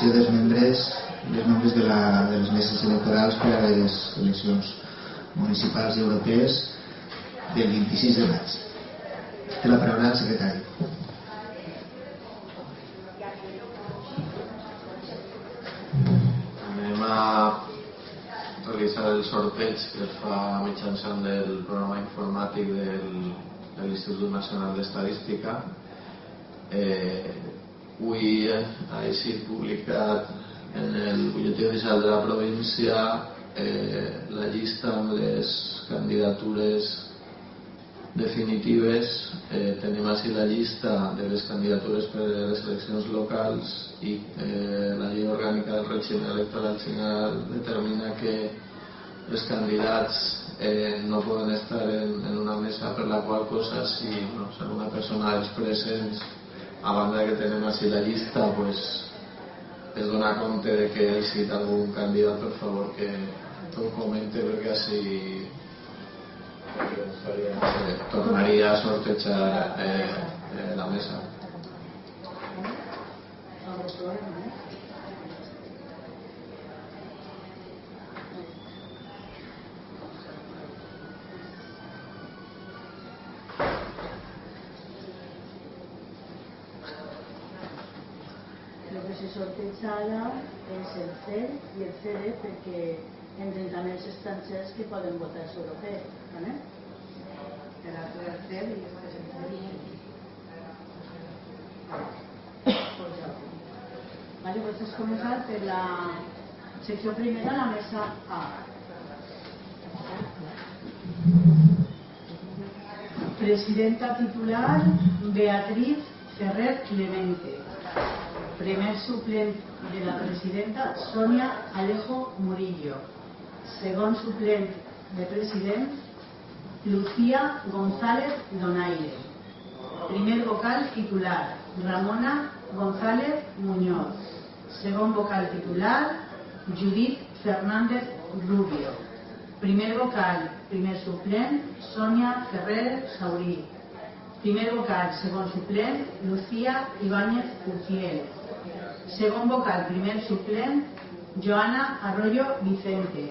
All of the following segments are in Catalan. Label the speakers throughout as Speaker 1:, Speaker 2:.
Speaker 1: elecció dels membres de les meses electorals per a les eleccions municipals i europees del 26 de maig. Té la paraula el secretari.
Speaker 2: Anem a realitzar el sorteig que es fa mitjançant del programa informàtic de l'Institut Nacional d'Estadística. Avui ha estat publicat en el butlletí oficial de la província la llista amb les candidatures definitives. Tenim així la llista de les candidatures per a les eleccions locals i la llei orgànica del règim electoral general determina que els candidats no poden estar en una mesa, per la qual cosa si alguna persona dels presents, a banda que tenim així la llista, es dona compte de que ha existit algun candidat, per favor que ho comente, perquè així tornaria a sortejar la mesa.
Speaker 3: Lo que se sorteja ara és el CEL i el CD perquè entren també els estrangers que poden votar a l'europeu, ¿vale? El CEL i el CD. Vale, pues es començar per la secció primera, la mesa A. Presidenta titular Beatriz Ferrer Clemente. Primer suplent de la presidenta Sonia Alejo Murillo. Segon suplent de president Lucía González Donaire. Primer vocal titular Ramona González Muñoz. Segon vocal titular Judith Fernández Rubio. Primer vocal, primer suplent Sonia Ferrer Saurí. Primer vocal, segon suplent Lucía Ibáñez Uciel. Segon vocal, primer suplent Joana Arroyo Vicente.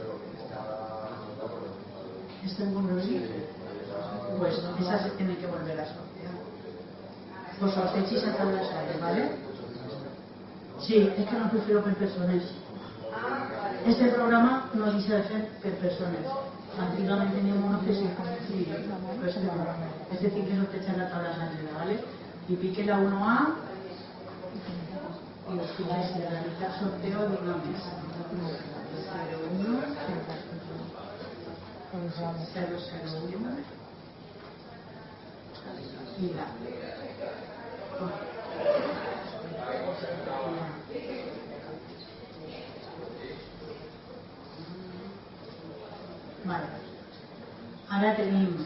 Speaker 3: ¿Está en compromiso? Pues esa se tiene que volver a sortear. Pues sorteéis a todas las áreas, ¿vale? Sí, es que no prefiero per persones. Este programa no dice de hacer per persones. Antiguamente teníamos uno que sí, pues es decir, que sortear a todas las áreas, ¿vale? Y pique la 1A y los finales de realizar sorteo de una mesa. 01 001 y la vale. Ara tenim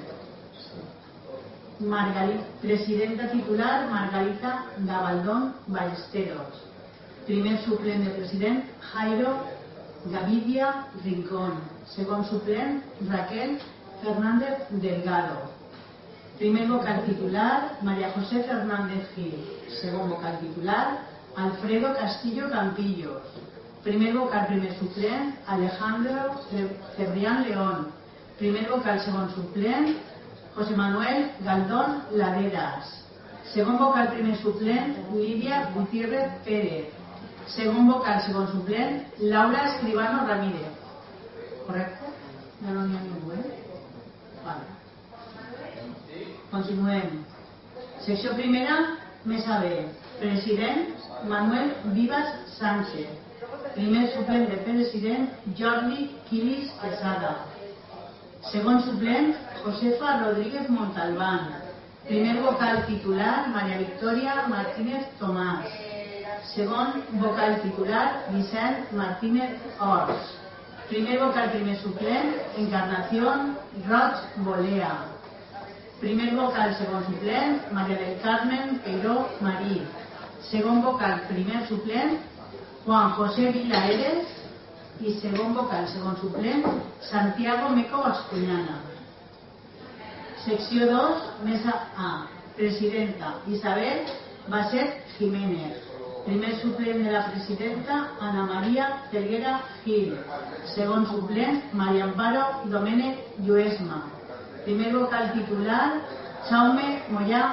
Speaker 3: presidenta titular Margarita Gabaldón Ballesteros. Primer suplent de president Jairo Gavidia Rincón. Segon suplent Raquel Fernández Delgado. Primer vocal titular María José Fernández Gil. Segon vocal titular Alfredo Castillo Campillos. Primer vocal, primer suplent Alejandro Cebrián León. Primer vocal, segon suplent José Manuel Galdón Laderas. Segon vocal, primer suplent Lidia Gutiérrez Pérez. Segon vocal, segon suplent Laura Escribano Ramírez. Correcte? Ja no n'hi ha ningú, Vale. Continuem. Secció primera, mesa B. President Manuel Vivas Sánchez. Primer suplent de president Jordi Quilis Quesada. Segon suplent Josefa Rodríguez Montalbán. Primer vocal titular María Victoria Martínez Tomás. Segon vocal titular Vicent Martínez Ors. Primer vocal, primer suplent Encarnación Roig Bolea. Primer vocal, segon suplent María del Carmen Peiró Marí. Segon vocal, primer suplent Juan José Vilaeres. I segon vocal, segon suplent Santiago Meco Bascuñana. Secció 2, mesa A. Presidenta Isabel Basset Jiménez. Primer suplent de la presidenta, Ana María Felguera Gil. Segon suplent, María Amparo Domènech Lluesma. Primer vocal titular, Jaume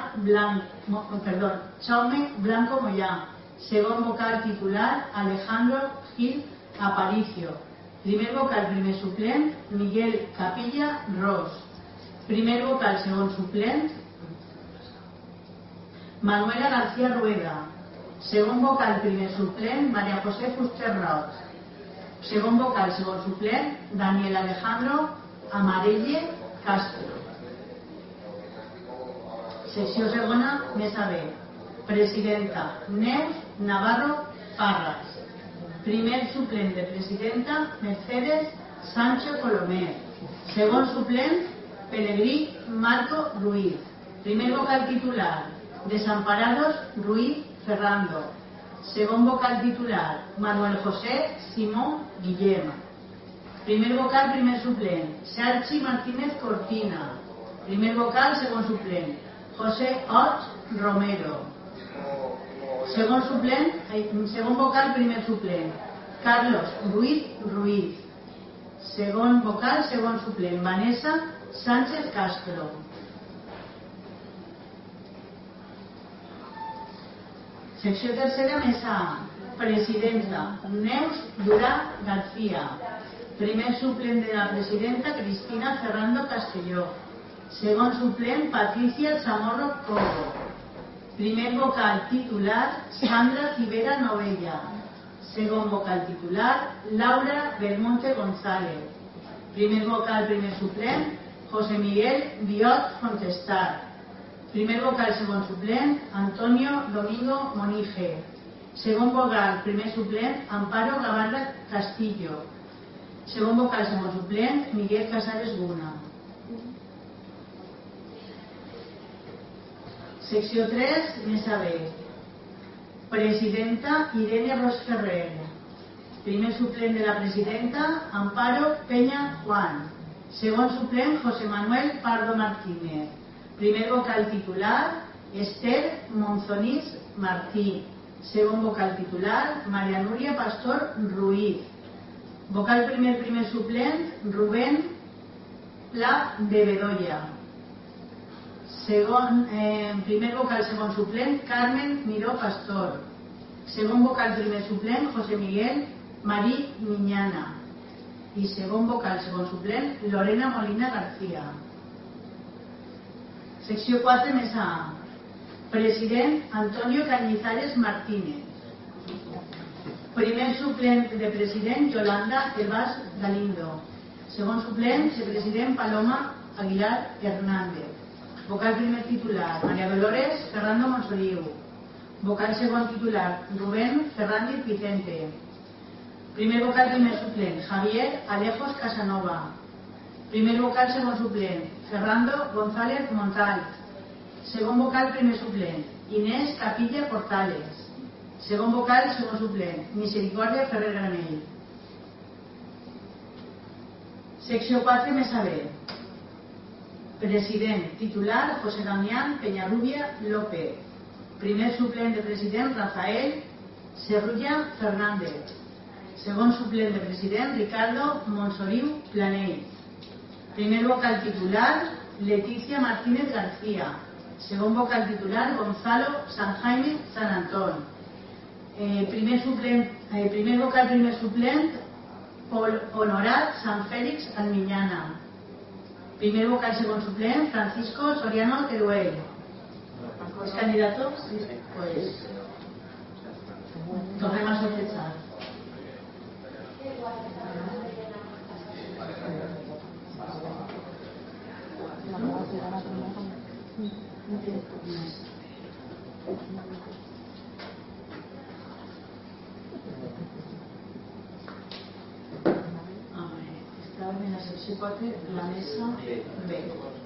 Speaker 3: Blanco Moyà. Segon vocal titular, Alejandro Gil Aparicio. Primer vocal primer suplent, Miguel Capilla Ros. Primer vocal segon suplent, Manuela García Rueda. Segon vocal primer suplent, María José Fuster Roig. Segon vocal segon suplent, Daniel Alejandro Amarelle Castro. Secció segona, mesa B. Presidenta, Neus Navarro Parras. Primer suplent de presidenta, Mercedes Sancho Colomer. Segon suplent, Pelegrí Marco Ruiz. Primer vocal titular, Desamparados Ruiz Ferrando. Segon vocal titular, Manuel José Simón Guillem. Primer vocal primer suplent, Sergi Martínez Cortina. Primer vocal segon suplent, José Ot Romero. Segon vocal primer suplent, Carlos Ruiz Ruiz. Segon vocal segon suplent, Vanessa Sánchez Castro. Secció tercera, mesa A. Presidenta, Neus Durà García. Primer suplent de la presidenta, Cristina Ferrando Castelló. Segon suplent, Patricia Chamorro Cobo. Primer vocal titular, Sandra Rivera Novella. Segon vocal titular, Laura Belmonte González. Primer vocal primer suplent, José Miguel Biot Contestar. Primer vocal segon suplent, Antonio Domingo Monige. Segon vocal primer suplent, Amparo Gavarda Castillo. Segon vocal segon suplent, Miguel Casares Guna. Secció 3, mesa B. Presidenta, Irene Ros Ferrer. Primer suplent de la presidenta, Amparo Peña Juan. Segon suplent, José Manuel Pardo Martínez. Primer vocal titular, Esther Monzonís Martí. Segon vocal titular, María Núria Pastor Ruiz. Vocal primer suplent, Rubén Pla de Bedoya. Primer vocal segon suplent, Carmen Miró Pastor. Segon vocal primer suplent, José Miguel Marí Miñana. I segon vocal segon suplent, Lorena Molina García. Secció 4, mesa A. President, Antonio Cañizares Martínez. Primer suplent de president, Yolanda Elbaz Galindo. Segon suplent, vicepresident, Paloma Aguilar Hernández. Vocal primer titular, María Dolores Ferrando Monsoriu. Vocal segon titular, Rubén Fernández Vicente. Primer vocal primer suplent, Javier Alejos Casanova. Primer vocal segon suplent, Fernando González Montal. Segon vocal primer suplent, Inés Capilla Portales. Segon vocal segon suplent, Misericòrdia Ferrer Granell. Secció 4, mesa B. President titular, José Damián Peñarrubia López. Primer suplent de president, Rafael Serrulla Fernández. Segon suplent de president, Ricardo Monsoriu Planell. Primer vocal titular, Leticia Martínez García. Segon vocal titular, Gonzalo San Jaime San Antón. Primer vocal primer suplent, Honorat San Félix Almiñana. Primer vocal segon suplent, Francisco Soriano Teruel. ¿Es candidato? Pues tornem a sospechosos. Estaba en la sección 4, la mesa B.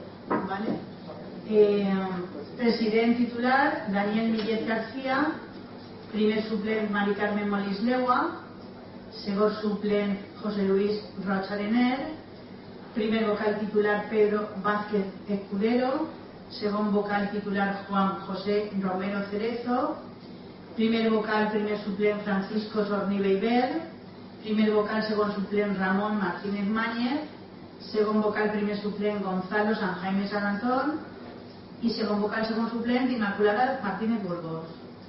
Speaker 3: ¿Vale? President titular, Daniel Millet García. Primer suplent, Mari Carmen Molís Leua. Segon suplent, José Luis Roig Arener. Primer vocal titular, Pedro Vázquez Escudero. Segon vocal titular, Juan José Romero Cerezo. Primer vocal, primer suplent, Francisco Sornive Iber. Primer vocal, segon suplent, Ramon Martínez Mañez. Segon vocal, primer suplent, Gonzalo San Jaime San Antón. I segon vocal, segon suplent, Immaculada Martínez Burgos.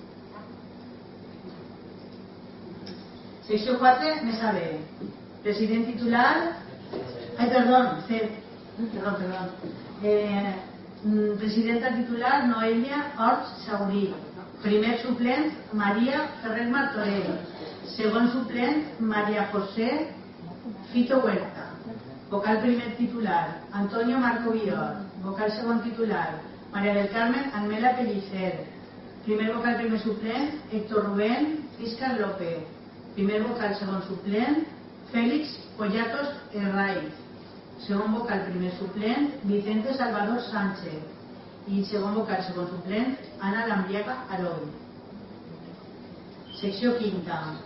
Speaker 3: Secció 4, mesa B. President titular... Presidenta titular, Noelia Orts Saurí. Primer suplent, Maria Ferrer Martorell. Segon suplent, María José Fito Huerta. Vocal primer titular, Antonio Marco Villor. Vocal segon titular, María del Carmen Anmela Pellicer. Primer vocal primer suplent, Héctor Rubén Íscar López. Primer vocal segon suplent, Félix Pollatos Herraiz. Segon vocal primer suplent, Vicente Salvador Sánchez. I segon vocal segon suplent, Ana Lambriaga Aloi. Secció 5.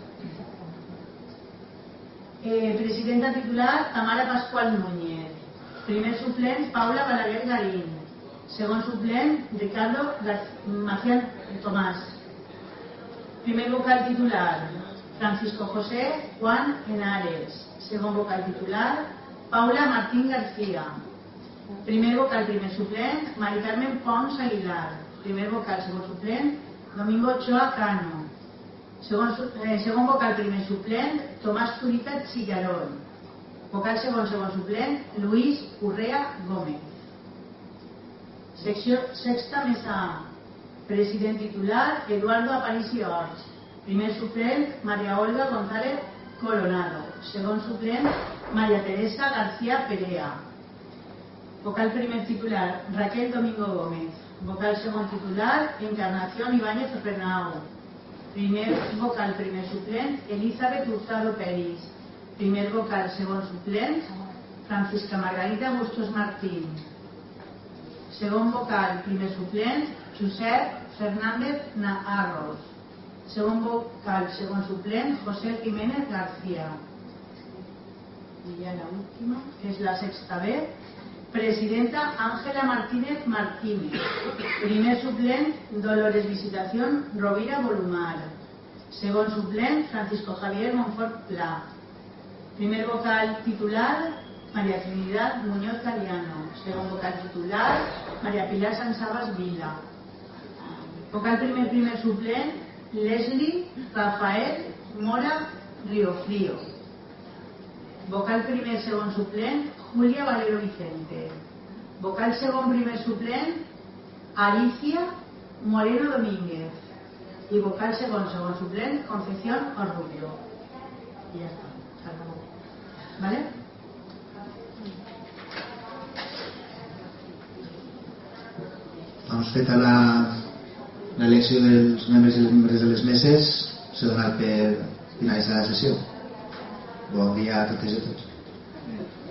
Speaker 3: Presidenta titular, Tamara Pascual Núñez. Primer suplent, Paula Balaguer Garín. Segon suplent, Ricardo Macián Tomás. Primer vocal titular, Francisco José Juan Henares. Segon vocal titular, Paula Martín García. Primer vocal primer suplent, Mari Carmen Pons Aguilar. Primer vocal segon suplent, Domingo Ochoa Cano. Segon vocal primer suplent, Tomás Zurita Chillarón. Vocal segon suplent, Luis Urrea Gómez. Secció 6, mesa A. President titular, Eduardo Aparici Orts. Primer suplent, María Olga González Colonado. Segon suplent, María Teresa García Perea. Vocal primer titular, Raquel Domingo Gómez. Vocal segon titular, Encarnación Ibáñez Fernao. Primer vocal primer suplent, Elizabeth Hurtado Peris. Primer vocal segon suplent, Francisca Margarita Bustos Martín. Segon vocal primer suplent, Josep Fernández Naharros. Segon vocal segon suplent, José Jiménez García. Y ya la última, que es la 6ª B. Presidenta Ángela Martínez Martínez. Primer suplent, Dolores Visitación Rovira Volumar. Segon suplent, Francisco Javier Monfort Pla. Primer vocal titular, María Trinidad Muñoz Galiano. Segon vocal titular, María Pilar Sansabas Vila. Vocal primer suplent, Leslie Rafael Mora Riofrío. Vocal primer segon suplent, Julia Valero Vicente. Vocal segon primer suplent, Alicia Moreno Domínguez. Y vocal segon suplent, Concepción Orrubio. Y ya está, se acabó. ¿Vale?
Speaker 1: Doncs feta l'elecció dels membres i les membres de les meses, s'ha donat per finalitzar la sessió. Bon dia a totes i a tots.